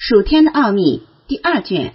属天的奥秘第2卷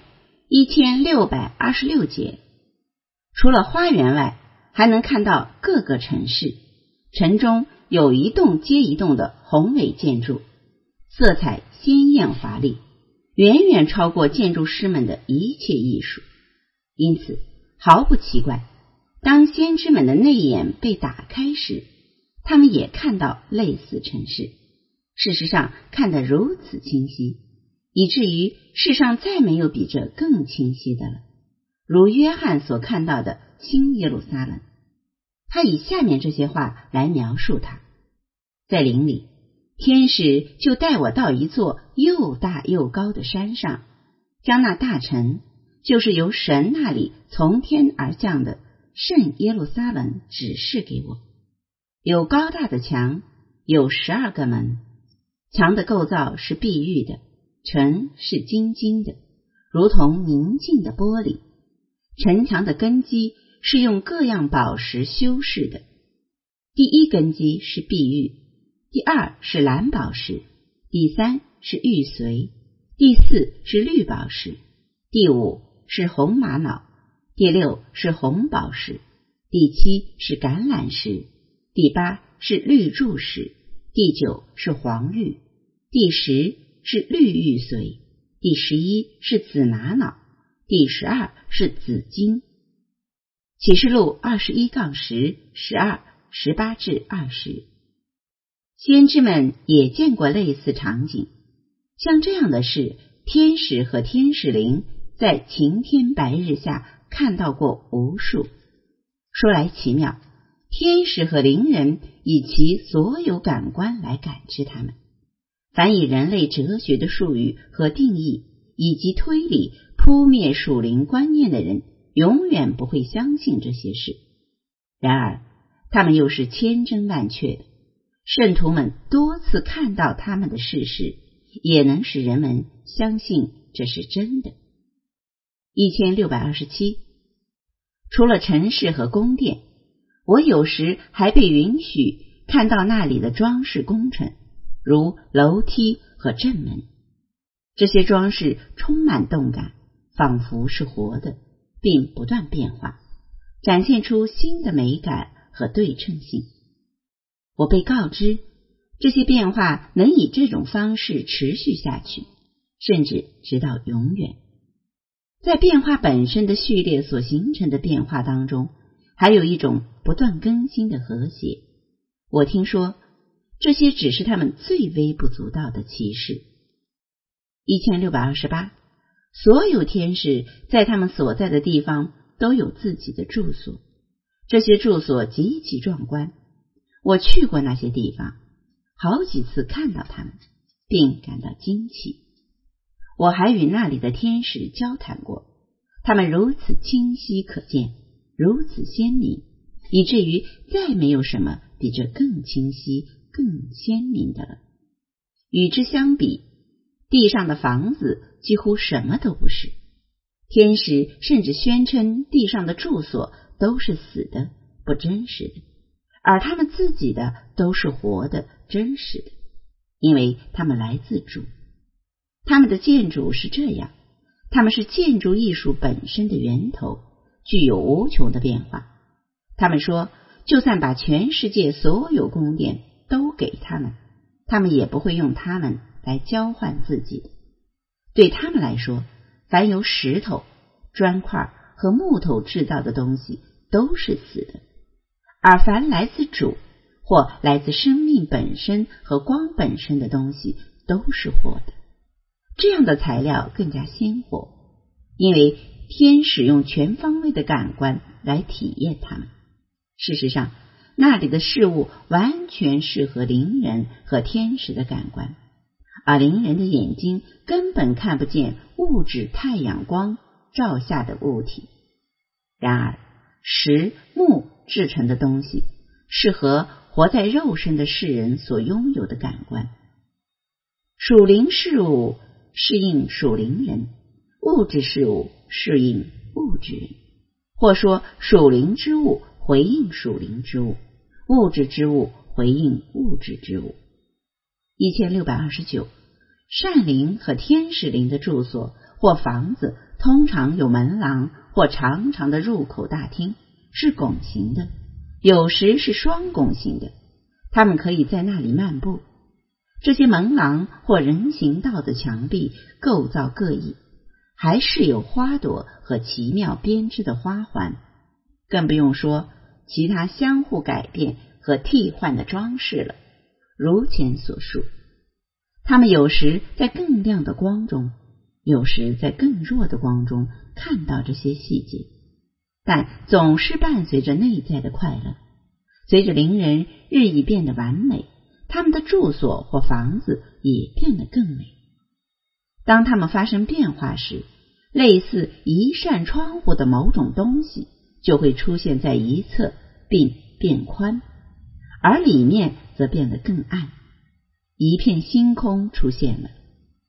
1626节。除了花园外，还能看到各个城市，城中有一栋接一栋的宏伟建筑，色彩鲜艳华丽，远远超过建筑师们的一切艺术。因此毫不奇怪，当先知们的内眼被打开时，他们也看到类似城市，事实上看得如此清晰，以至于世上再没有比这更清晰的了。如约翰所看到的新耶路撒冷，他以下面这些话来描述它：在林里，天使就带我到一座又大又高的山上，将那大城，就是由神那里从天而降的圣耶路撒冷指示给我。有高大的墙，有12个门，墙的构造是碧玉的，城是晶晶的，如同宁静的玻璃。城墙的根基是用各样宝石修饰的，第一根基是碧玉，第2是蓝宝石，第3是玉髓，第4是绿宝石，第5是红玛瑙，第6是红宝石，第7是橄榄石，第8是绿柱石，第9是黄玉，第10是绿玉髓，第11是紫玛瑙，第12是紫金。启示录21-10、12、18至20。先知们也见过类似场景，像这样的事，天使和天使灵在晴天白日下看到过无数。说来奇妙，天使和灵人以其所有感官来感知他们。凡以人类哲学的术语和定义以及推理扑灭属灵观念的人，永远不会相信这些事。然而他们又是千真万确的，圣徒们多次看到他们的事实，也能使人们相信这是真的。1627。除了城市和宫殿，我有时还被允许看到那里的装饰工程，如楼梯和正门。这些装饰充满动感，仿佛是活的，并不断变化，展现出新的美感和对称性。我被告知，这些变化能以这种方式持续下去，甚至直到永远。在变化本身的序列所形成的变化当中，还有一种不断更新的和谐。我听说，这些只是他们最微不足道的启示。1628。所有天使在他们所在的地方都有自己的住所，这些住所极其壮观。我去过那些地方，好几次看到他们，并感到惊奇。我还与那里的天使交谈过，他们如此清晰可见，如此鲜明，以至于再没有什么比这更清晰、更鲜明的了。与之相比，地上的房子几乎什么都不是。天使甚至宣称地上的住所都是死的、不真实的，而他们自己的都是活的、真实的，因为他们来自主。他们的建筑是这样，他们是建筑艺术本身的源头，具有无穷的变化。他们说，就算把全世界所有宫殿都给他们，他们也不会用它们来交换自己的。对他们来说，凡由石头、砖块和木头制造的东西都是死的，而凡来自主或来自生命本身和光本身的东西都是活的。这样的材料更加鲜活，因为天使用全方位的感官来体验它们。事实上，那里的事物完全适合灵人和天使的感官，而灵人的眼睛根本看不见物质太阳光照下的物体。然而石木制成的东西适合活在肉身的世人所拥有的感官。属灵事物适应属灵人，物质事物适应物质人，或说属灵之物回应属灵之物，物质之物回应物质之物。1629。 善灵和天使灵的住所或房子通常有门廊或长长的入口大厅，是拱形的，有时是双拱形的，他们可以在那里漫步。这些门廊或人行道的墙壁构造各异，还饰有花朵和奇妙编织的花环，更不用说其他相互改变和替换的装饰了。如前所述，他们有时在更亮的光中，有时在更弱的光中看到这些细节，但总是伴随着内在的快乐。随着灵人日益变得完美，他们的住所或房子也变得更美。当他们发生变化时，类似一扇窗户的某种东西就会出现在一侧并变宽，而里面则变得更暗，一片星空出现了。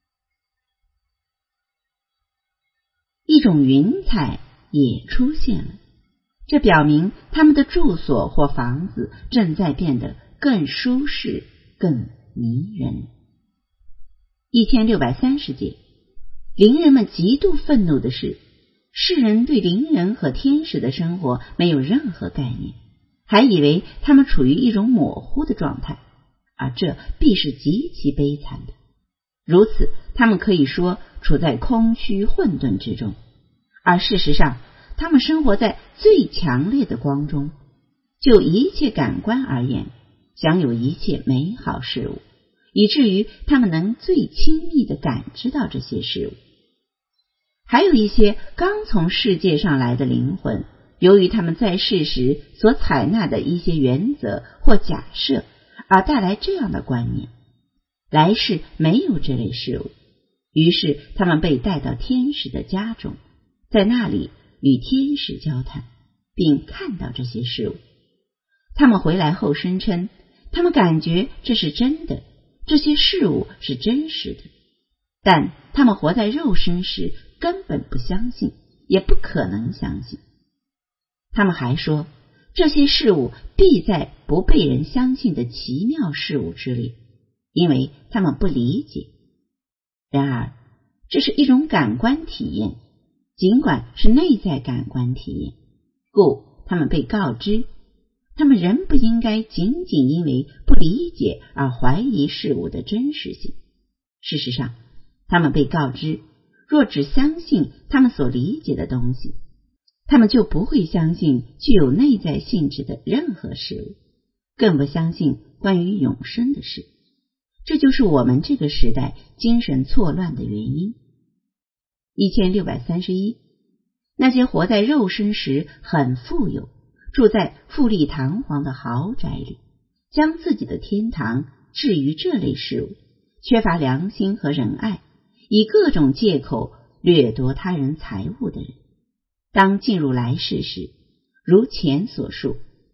一种云彩也出现了，这表明他们的住所或房子正在变得更舒适、更迷人。1630节，灵人们极度愤怒的是，世人对灵人和天使的生活没有任何概念，还以为他们处于一种模糊的状态，而这必是极其悲惨的。如此，他们可以说处在空虚混沌之中，而事实上他们生活在最强烈的光中，就一切感官而言，享有一切美好事物，以至于他们能最亲密地感知到这些事物。还有一些刚从世界上来的灵魂，由于他们在世时所采纳的一些原则或假设，而带来这样的观念：来世没有这类事物。于是他们被带到天使的家中，在那里与天使交谈，并看到这些事物。他们回来后声称，他们感觉这是真的，这些事物是真实的，但他们活在肉身时根本不相信，也不可能相信。他们还说，这些事物必在不被人相信的奇妙事物之列，因为他们不理解。然而，这是一种感官体验，尽管是内在感官体验，故他们被告知，他们仍不应该仅仅因为不理解而怀疑事物的真实性。事实上，他们被告知，若只相信他们所理解的东西，他们就不会相信具有内在性质的任何事物，更不相信关于永生的事。这就是我们这个时代精神错乱的原因。1631，那些活在肉身时很富有，住在富丽堂皇的豪宅里，将自己的天堂置于这类事物，缺乏良心和仁爱，以各种借口掠夺他人财物的人，当进入来世时，如前所述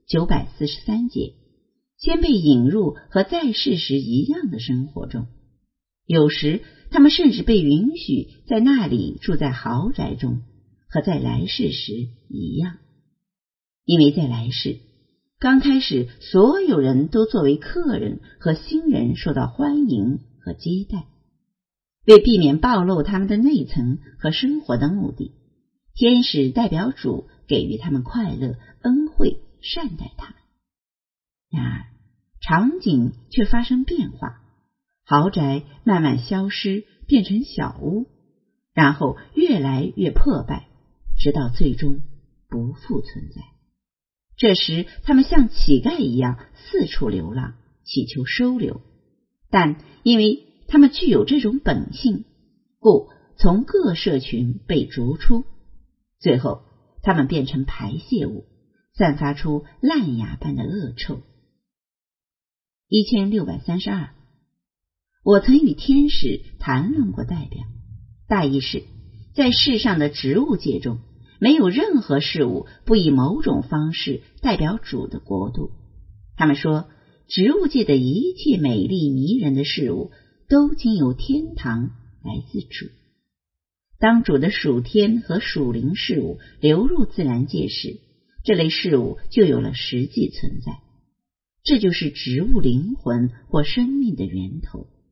943节，先被引入和在世时一样的生活中。有时他们甚至被允许在那里住在豪宅中，和在来世时一样。因为在来世刚开始，所有人都作为客人和新人受到欢迎和接待。为避免暴露他们的内层和生活的目的，天使代表主给予他们快乐、恩惠、善待他们。然而场景却发生变化，豪宅慢慢消失，变成小屋，然后越来越破败，直到最终不复存在。这时他们像乞丐一样四处流浪，祈求收留，但因为他们具有这种本性，故从各社群被逐出，最后他们变成排泄物，散发出烂牙般的恶臭。1632，我曾与天使谈论过代表，大意是，在世上的植物界中，没有任何事物不以某种方式代表主的国度。他们说，植物界的一切美丽迷人的事物都经由天堂来自主。当主的属天和属灵事物流入自然界时，这类事物就有了实际存在。这就是植物灵魂或生命的源头。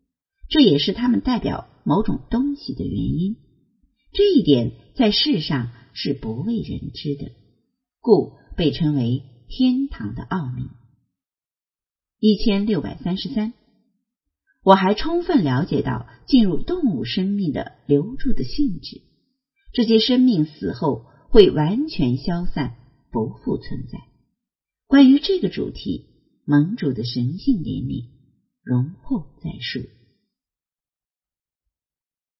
这也是它们代表某种东西的原因。这一点在世上是不为人知的，故被称为天堂的奥秘。1633，我还充分了解到进入动物生命的留住的性质，这些生命死后会完全消散，不复存在。关于这个主题，盟主的神性怜悯容后再述。